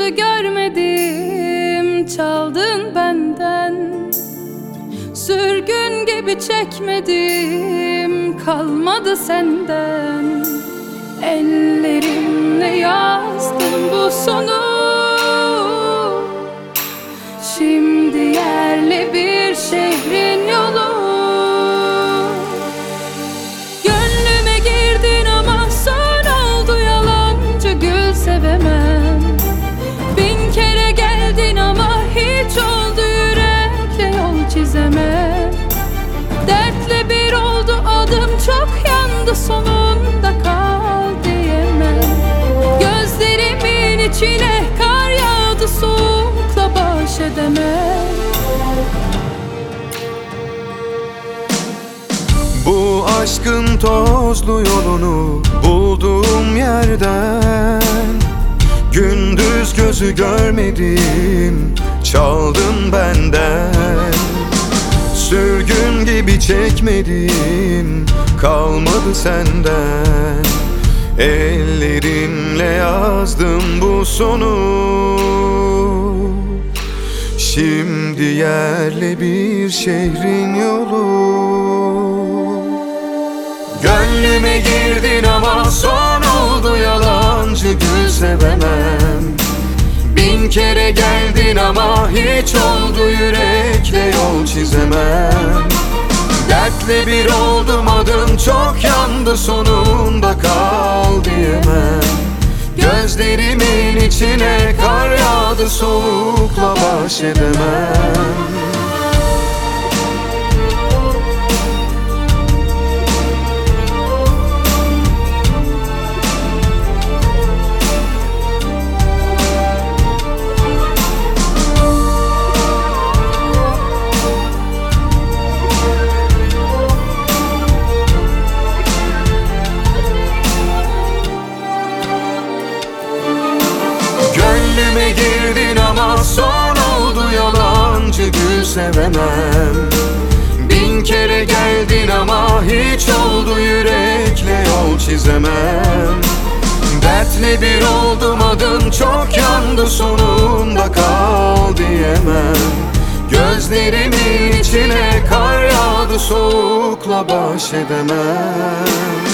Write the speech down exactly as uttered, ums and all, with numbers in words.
gözü görmedim, çaldın benden. Sürgün gibi çekmedim, kalmadı senden. Ellerimle yazdım bu sonu, şimdi yerli bir şehrin yolu. Gönlüme girdin ama son oldu, yalancı gül sevemem. Bin kere geldin ama hiç oldu, yürekle yol çizemem. Dertle bir oldu adım, çok yandı, sonunda kal diyemem. Gözlerimin içine kar yağdı, soğukla baş edemem. Bu aşkın tozlu yolunu bulduğum yerden, gündüz gözü görmedim, çaldın benden. Sürgün gibi çekmedim, kalmadı senden. Ellerimle yazdım bu sonu, şimdi yerli bir şehrin yolu. Gönlüme girdin ama son oldu, yalancı gül sevemem. Bin kere geldin ama hiç oldu, yürekle yol çizemem. Dertle bir oldum adım, çok yandı, sonunda kal diyemem. Gözlerimin içine kar yağdı, soğukla baş edemem. Gönlüme girdin ama son oldu, yalancı gül sevemem. Bin kere geldin ama hiç oldu, yürekle yol çizemem. Dertle bir oldum adım, çok yandı, sonunda kal diyemem. Gözlerimin içine kar yağdı, soğukla baş edemem.